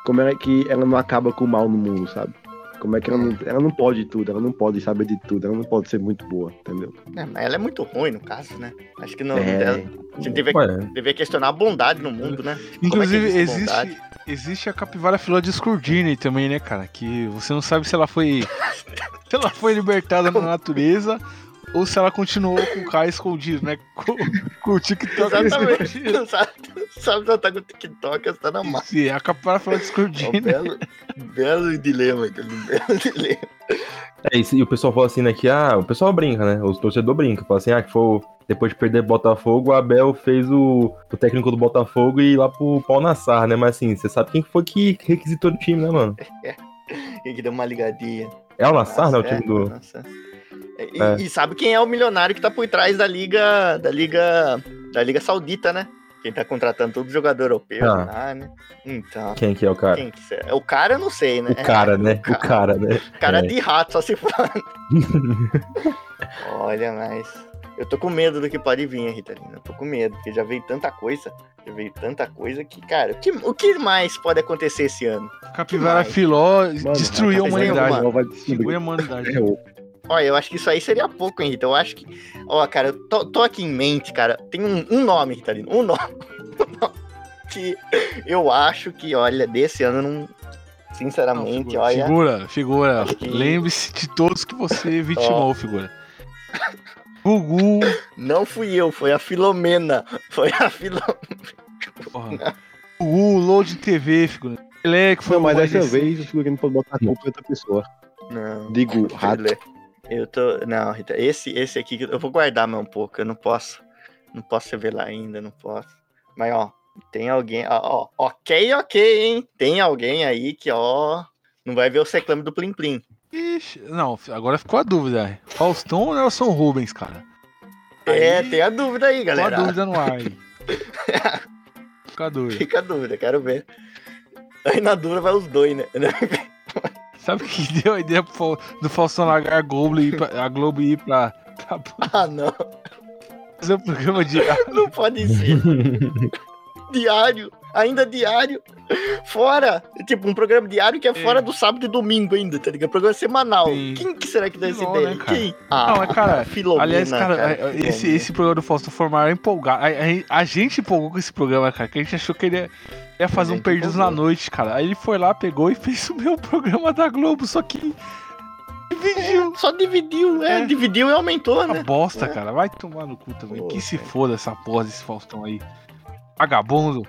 não acaba com o mal no mundo, sabe? Como é que ela não pode tudo, ela não pode saber de tudo, ela não pode ser muito boa, entendeu? É, mas ela é muito ruim, no caso, né? Acho que não. É. A gente devia questionar a bondade no mundo, né? Inclusive, Como é que existe bondade? existe a capivara filó de Scrudini também, né, cara? Que você não sabe se ela foi libertada na natureza ou se ela continuou com o Kai escondido, né? Com o TikTok Exatamente. escondido. Não sabe se ela tá com o TikTok, ela tá na massa. Sim, a capivara filó de É um Scrudini. belo dilema, aquele belo dilema. É isso, e o pessoal fala assim, né, que o pessoal brinca, né, os torcedores brincam, fala assim, que foi, depois de perder o Botafogo, o Abel fez o técnico do Botafogo ir lá pro pau na sarra, né, mas assim, você sabe quem foi que requisitou o time, né, mano? Quem que deu uma ligadinha. É o Nassar, né, o Nossa, time do... nossa. E sabe quem é o milionário que tá por trás da Liga Saudita, né? Quem tá contratando todo jogador europeu lá, né? Então, Quem que é o cara? quem que será? O cara eu não sei, né? O cara, né? O cara, né? Cara de rato, só se for. Olha, mas eu tô com medo do que pode vir, Ritalina. Eu tô com medo, porque já veio tanta coisa. Que, cara, o que mais pode acontecer esse ano? Capivara demais. filó Mano, destruiu a capivara humanidade. filó vai Destruiu a descobrir. humanidade. Olha, eu acho que isso aí seria pouco, hein, Rita? Eu acho que. Ó, cara, eu tô aqui em mente, cara. Tem um nome, Ritalina. Um nome. Que eu acho que, olha, desse ano não. Sinceramente, Não, olha. Figura. Acho que- Lembre-se de todos que você vitimou, figura. Gugu. Não fui eu, foi a Filomena. Foi a Filomena. Porra. Gugu, Load TV, figura. Pelé, que foi Não, mas o dessa RDC. vez o figurino pode botar a culpa em outra pessoa. Não. Digo, rato. Eu tô. Não, Rita, esse aqui eu vou guardar mais um pouco. Eu não posso. Não posso revelar ainda, não posso. Mas, ó, tem alguém. Ó, ok, hein? Tem alguém aí que, ó. Não vai ver o reclame do Plim Plim. Ixi, não, agora ficou a dúvida. Faustão ou Nelson Rubens, cara? Tem a dúvida aí, Ficou a galera. dúvida no ar aí. Fica a dúvida. Fica a dúvida, quero ver. Aí na dúvida vai os dois, né? Sabe o que deu a ideia do Faustão largar a Globo e ir pra Ah, não. fazer um programa de. Não pode ser. Diário. Ainda diário. Fora. Tipo, um programa diário que é fora do sábado e domingo ainda, tá ligado? Programa semanal. Sim. Quem que será que dá essa Filó, ideia? né, cara? Quem? Não, mas, cara, Filomena, aliás, cara, Filomena. esse programa do Faustão foi o maior empolgado. A gente empolgou com esse programa, cara, que a gente achou que ele ia fazer A um gente Perdidos na empolgou. Noite, cara. Aí ele foi lá, pegou e fez o meu programa da Globo, só que dividiu. Só dividiu, dividiu e aumentou, Uma né? bosta, É. cara. Vai tomar no cu também. Pô, Que se cara. foda essa porra desse Faustão aí. Vagabundo.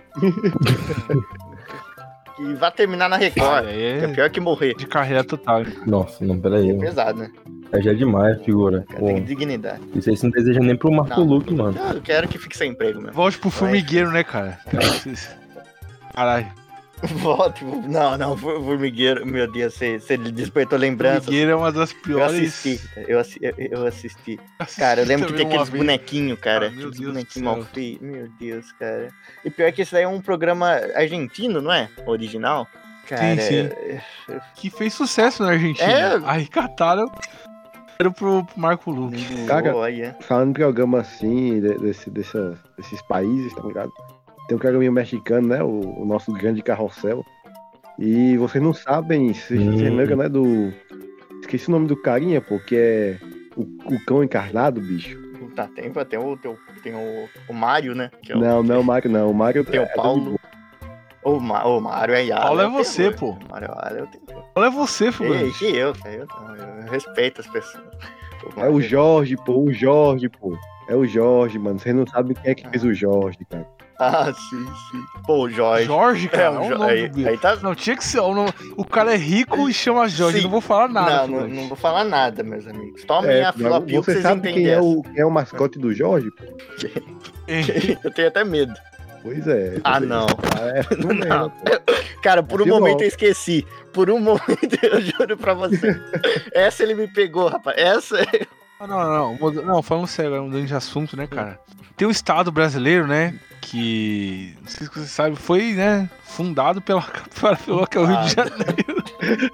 E vai terminar na Record. Que é É pior que morrer. de carreira total. hein? Nossa, não, peraí. É pesado, né? Já é demais, figura. Cara, Pô, tem dignidade. isso aí você não deseja nem pro Marco Não. Luque, mano. Eu quero que fique sem emprego mesmo. Volte pro formigueiro, né, cara? Caralho. Volte. Não, Formigueiro, meu Deus, você despertou lembranças. Formigueiro é uma das Eu piores. assisti, eu assisti. Cara, eu lembro que tem aqueles bonequinhos, cara. Ah, meu Aqueles Deus do bonequinhos mal céu. feios. Meu Deus, cara. E pior que esse daí é um programa argentino, não é? Original. Cara, Sim. Que fez sucesso na Argentina. É. Aí cataram pro Marco Luque. Cara, olha. Falando em programa assim, desses países, tá ligado? Tem um programinha mexicano, né? O nosso grande carrossel. E vocês não sabem, vocês lembram, né? Esqueci o nome do carinha, pô, que é o cão encarnado, bicho. Tá, tem o Mário, né? Que é Não, o Mário não. O Mário Tem o Paulo. O Mário é Yara. Paulo é você, pô. Mário é o terror. Olha você, Fulano. Eu respeito as pessoas. É o Jorge, pô. É o Jorge, mano. Vocês não sabem quem é que fez o Jorge, cara. Ah, sim. Pô, o Jorge. Jorge, cara. o É o Jo- nome aí, do bicho. aí tá. Não, tinha que ser. O cara é rico e chama Jorge. Sim. Não vou falar nada. Não, Fulano. não vou falar nada, meus amigos. Tomem a fila pio que você vocês sabe entendem quem é, essa. quem é o mascote do Jorge? Pô? Eu tenho até medo. Pois é. Ah, não. Não lembro, Não. pô. Cara, por um Filó. momento eu esqueci. Por um momento, eu juro pra você. Essa ele me pegou, rapaz. Essa. Não, falando sério, agora mudando de assunto, né, cara? Tem um estado brasileiro, né? Que, não sei se você sabe, foi, né, fundado pela Capivara Filó, que é o Rio de Janeiro.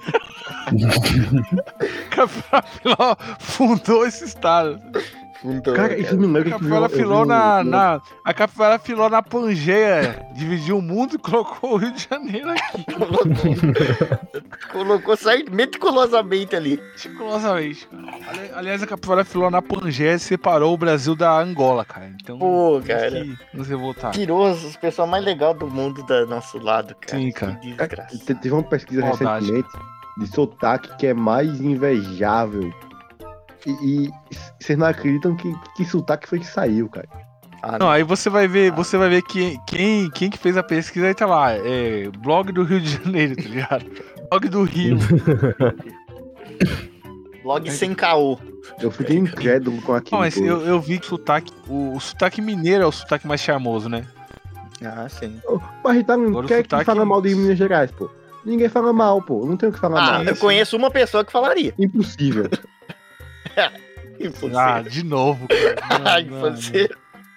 Capivara Filó fundou esse estado. Cara, isso me A lembra que Capivara Filó a Capivara Filó na Pangeia dividiu o mundo e colocou o Rio de Janeiro aqui. Colocou meticulosamente ali. Meticulosamente. Aliás, a Capivara Filó na Pangeia separou o Brasil da Angola, cara. Então, Pô, temos cara. que nos revoltar. Tirou as pessoas mais legais do mundo do nosso lado, cara. Sim, cara. Que desgraça. Teve uma pesquisa Maldade. recentemente de sotaque que é mais invejável. E vocês não acreditam que sotaque foi que saiu, cara. Ah, Não, aí você vai ver quem que fez a pesquisa, aí tá lá, blog do Rio de Janeiro, tá ligado? Blog do Rio. Blog sem caô. Eu fiquei incrédulo com aquilo. Não, mas pô. eu vi que o sotaque mineiro é o sotaque mais charmoso, né? Ah, sim. Mas Ritano, Agora o quem é que sotaque- fala mal de Minas Gerais, pô? Ninguém fala mal, pô. Não tem o que falar Ah, mal. eu conheço uma pessoa que falaria. Impossível. Impossível. Ah, de novo, cara. Ai, você.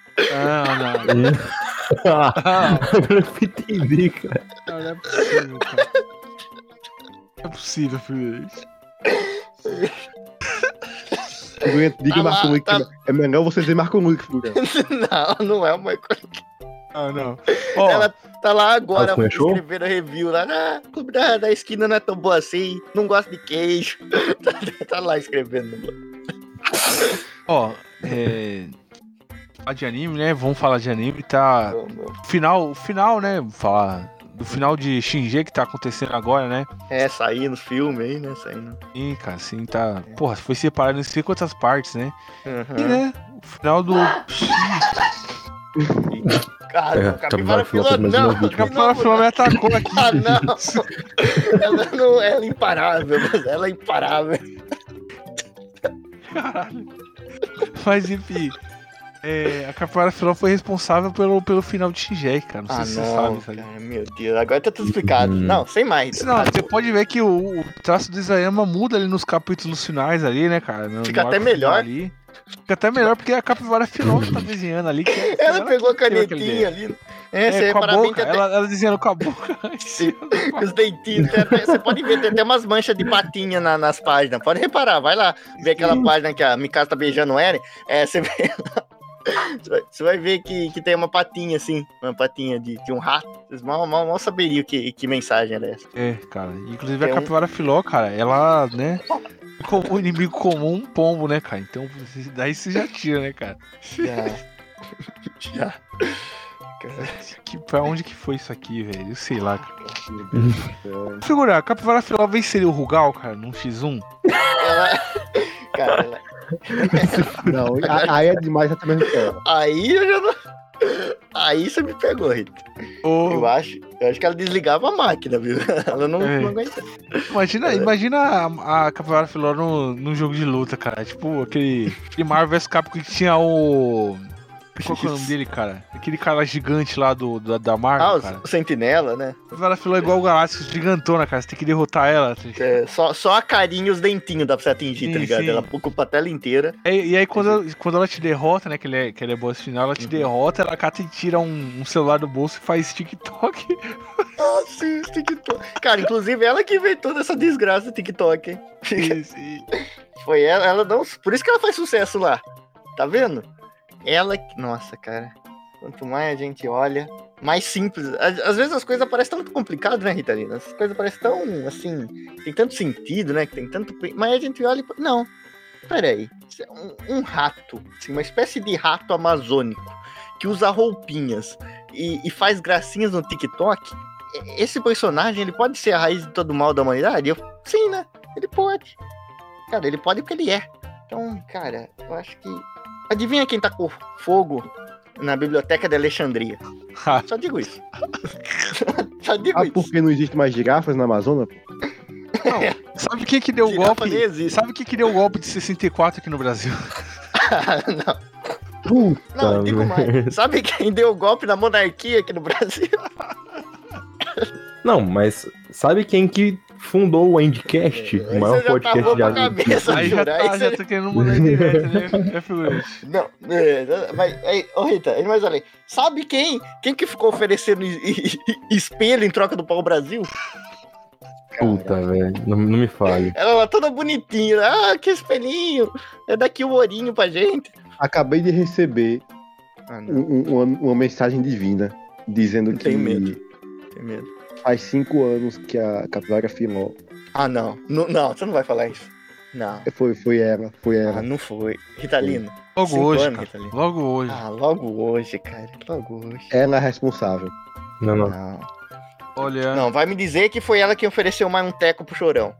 Não. Agora eu entendi, cara. Não é possível, cara. Não é possível, filho. Diga Tá lá, Marco Luque. tá- É melhor você dizer Marco Luque, Furão. Não é uma coisa. Não. Ó, Ela tá lá agora Ah, foi show? escrevendo review lá. Ah, clube da esquina não é tão boa assim. Não gosto de queijo. Tá lá escrevendo. ó, falar de anime, né? Vamos falar de anime, tá... O final, né? Vamos falar do final de Shinji que tá acontecendo agora, né? É, saindo filme aí, né? Saindo. Sim, cara, sim, tá... Porra, foi separado em não sei quantas partes, né? Uhum. E, né? O final do... Cara, Capivara Capivara Filó Filó, fez mais não. uma vítima. Capivara Filó me atacou aqui. Ah, não. Ela é imparável, mas ela é imparável. Caralho. Mas enfim, a Capivara Filó foi responsável pelo final de Shinji, cara. Não sei se você sabe isso aí. cara, meu Deus. Agora tá tudo explicado. Não, sem mais. Não, você pode ver que o traço do Isayama muda ali nos capítulos finais ali, né, cara? Fica no até arco final melhor. ali. Fica até melhor porque a Capivara Filó que tá desenhando ali. Que Ela pegou a que criou aquele canetinha desenho. ali. Você com a reparar bem boca, que até ela desenhando com a boca. com os dentinhos. Você pode ver, tem até umas manchas de patinha nas páginas. Pode reparar, vai lá. Ver aquela página que a Mikasa tá beijando o Eren. Você vê. Você vai ver que tem uma patinha assim, uma patinha de um rato. Vocês mal saberiam que mensagem era essa. Cara. Inclusive Tem a Capivara Filó, cara, ela, né? Como inimigo comum, um pombo, né, cara? Então, daí você já tira, né, cara? Já. Pra onde que foi isso aqui, velho? Eu sei lá, cara. Figurar, a Capivara Filó venceria o Rugal, cara, num X1? Ela. Cara, ela. Não, aí é demais até mesmo que ela. Aí eu já não. Aí você me pegou, Rita. Eu acho que ela desligava a máquina, viu? Ela não aguenta. Imagina a Capivara Filó num jogo de luta, cara. Tipo aquele Marvel vs Capcom que tinha o Qual que é o nome dele, cara? Aquele cara gigante lá da Marvel, cara. O Sentinela, né? A capivara filó é igual o Galáxia, gigantona, cara. Você tem que derrotar ela. É, só a carinha e os dentinhos dá pra você atingir, Sim, tá ligado? sim. Ela ocupa a tela inteira. E aí, quando ela te derrota, né? Que ela é boa final, ela te derrota, ela cata e tira um celular do bolso e faz TikTok. Ah, sim, TikTok. Cara, inclusive ela que inventou dessa desgraça do TikTok, hein? Sim. Foi ela não. Por isso que ela faz sucesso lá. Tá vendo? Ela. Nossa, cara. Quanto mais a gente olha, mais simples. Às vezes as coisas parecem tão complicadas, né, Ritalina? As coisas parecem tão, assim, tem tanto sentido, né? Que tem tanto. Mas a gente olha e. Não. Peraí. Um rato, assim, uma espécie de rato amazônico que usa roupinhas e faz gracinhas no TikTok. Esse personagem, ele pode ser a raiz de todo o mal da humanidade? Sim, né? Ele pode. Cara, ele pode porque ele é. Então, cara, eu acho que... Adivinha quem tá com fogo na biblioteca de Alexandria? Só digo isso. Só digo isso. Porque não existe mais girafas na Amazônia? Não, sabe quem que deu o Girafa golpe? nem existe. Sabe quem que deu o golpe de 64 aqui no Brasil? Não, digo mais. Sabe quem deu o golpe na monarquia aqui no Brasil? Não, mas sabe quem que fundou o Endcast? O maior Você já podcast tá de roupa a cabeça, Aí já Jura. Aí tá você- querendo mudar direto, né? É figurante. Não, mas, aí, ô Rita, mas olha aí, sabe quem que ficou oferecendo espelho em troca do pau-brasil? Puta, velho. Não me fale. Ela lá toda bonitinha, que espelhinho, é daqui o ourinho pra gente. Acabei de receber Ah, não, uma mensagem divina dizendo que Tenho medo. tem medo. faz 5 anos que a capivara filó Ah, não, você não vai falar isso. Não, foi ela. não foi. Ritalino. Logo 5 hoje, anos, cara. Ritalino. Logo hoje. Logo hoje, cara, logo hoje. Ela é responsável. Não. Não. Olha. Não, vai me dizer que foi ela que ofereceu mais um teco pro Chorão.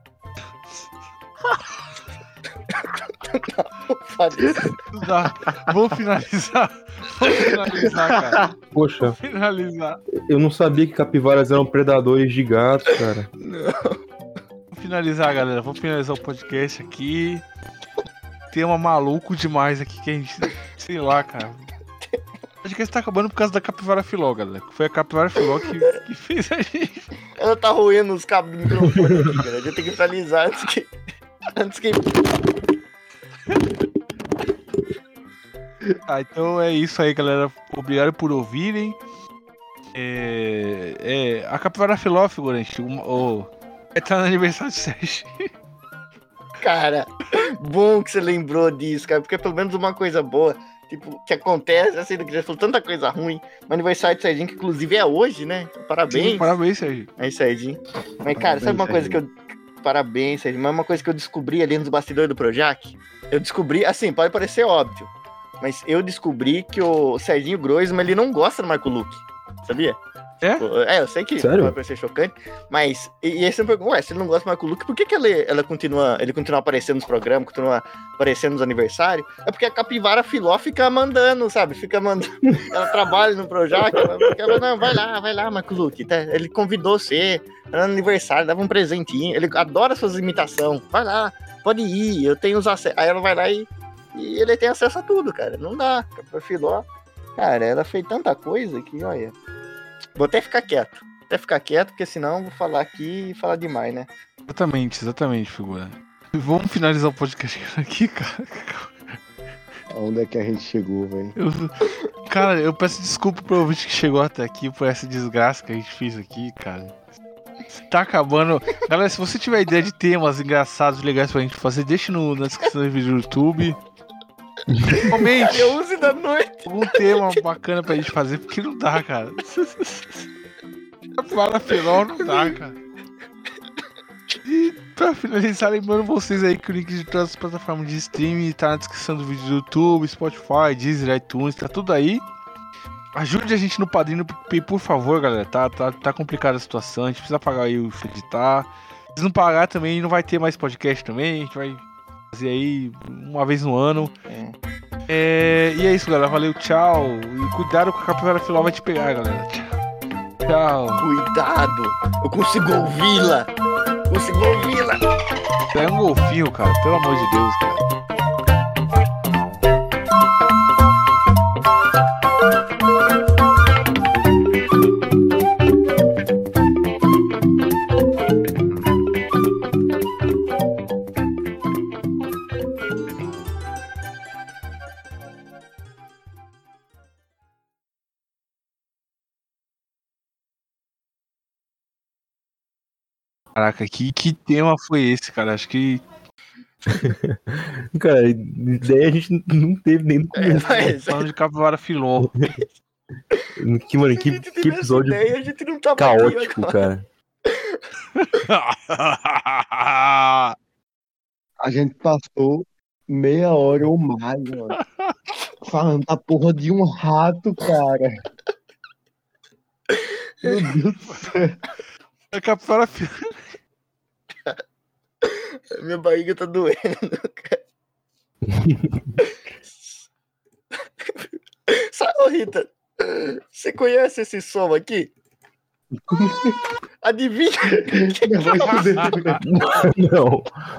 Não, faz isso. Tá, vou finalizar. Vamos finalizar, cara. Poxa, Finalizar. eu não sabia que capivaras eram predadores de gatos, cara. Vou finalizar, galera. Vou finalizar o podcast aqui. Tema maluco demais aqui que a gente. Sei lá, cara. O podcast tá acabando por causa da capivara filó, galera. Foi a capivara filó que fez a gente. Ela tá roendo os cabos do microfone aqui, cara. A gente tem que finalizar antes que... Ah, então é isso aí, galera. Obrigado por ouvirem. A capivara filó, figurante. Tá no aniversário de Sérgio. Cara, bom que você lembrou disso, cara. Porque pelo menos uma coisa boa, tipo, que acontece, assim, do que já falou tanta coisa ruim. O aniversário de Serginho, que inclusive é hoje, né? Então, parabéns. Sim, parabéns, Sérgio. Aí, Serginho. Mas, cara, sabe uma coisa que eu... Parabéns, Serginho. Mas uma coisa que eu descobri ali nos bastidores do Projac, eu descobri, assim, pode parecer óbvio, mas eu descobri que o Serginho Groisman, ele não gosta do Marco Luque, sabia? É? Tipo, eu sei que Sério? pode parecer chocante, mas... E aí você me pergunta, se ele não gosta do Marco Luque, por que ele continua aparecendo nos programas, continua aparecendo nos aniversários? É porque a capivara filó fica mandando, sabe? Fica mandando... Ela trabalha no Projac, ela não, vai lá, Marco Luque. Tá? Ele convidou você, era no aniversário, dava um presentinho. Ele adora suas imitações. Vai lá, pode ir, eu tenho os acessos. Aí ela vai lá e ele tem acesso a tudo, cara. Não dá. A capivara filó, cara, ela fez tanta coisa que, olha... Vou até ficar quieto. Porque senão eu vou falar aqui e falar demais, né? Exatamente, figura. Vamos finalizar o podcast aqui, cara. Onde é que a gente chegou, velho? Cara, eu peço desculpa pro ouvinte que chegou até aqui por essa desgraça que a gente fez aqui, cara. Tá acabando. Galera, se você tiver ideia de temas engraçados, legais pra gente fazer, deixa na descrição do vídeo do YouTube. Comente Eu uso da noite. algum tema bacana pra gente fazer, porque não dá, cara. Capivara filó não dá, cara. E pra finalizar, lembrando vocês aí que o link de todas as plataformas de streaming tá na descrição do vídeo do YouTube, Spotify, Deezer, iTunes, tá tudo aí. Ajude a gente no Padrinho, no PicPay, por favor, galera. Tá complicada a situação, a gente precisa pagar aí o editar. Se não pagar também, não vai ter mais podcast também, a gente vai fazer aí uma vez no ano. E é isso, galera. Valeu, tchau. E cuidado com a capivara filó, vai te pegar, galera. Tchau. Cuidado, eu consigo ouvi-la. É um golfinho, cara. Pelo amor de Deus, cara. Caraca, que tema foi esse, cara? Acho que. Cara, ideia a gente não teve nem no começo. Mas, Falando de capivara filó. Mano, se a gente que tivesse episódio ideia, a gente não tava caótico, aqui agora. cara. A gente passou meia hora ou mais, mano. Falando da porra de um rato, cara. Meu Deus do céu. A capivara filó. Minha barriga tá doendo, cara. Ô, Rita, você conhece esse som aqui? Adivinha? Minha voz fudeu. Não.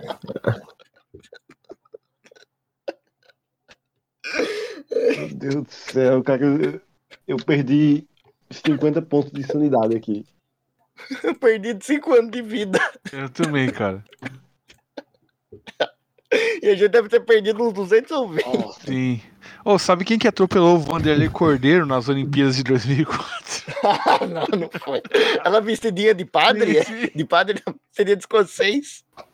Meu Deus do céu, cara. Eu perdi 50 pontos de sanidade aqui. Eu perdi 5 anos de vida. Eu também, cara. E a gente deve ter perdido uns 200 ouvintes. Sim. Ô, sabe quem que atropelou o Vanderlei Cordeiro nas Olimpíadas de 2004? Não foi. Ela vestidinha de padre? Sim, sim. De padre não, seria de escocês.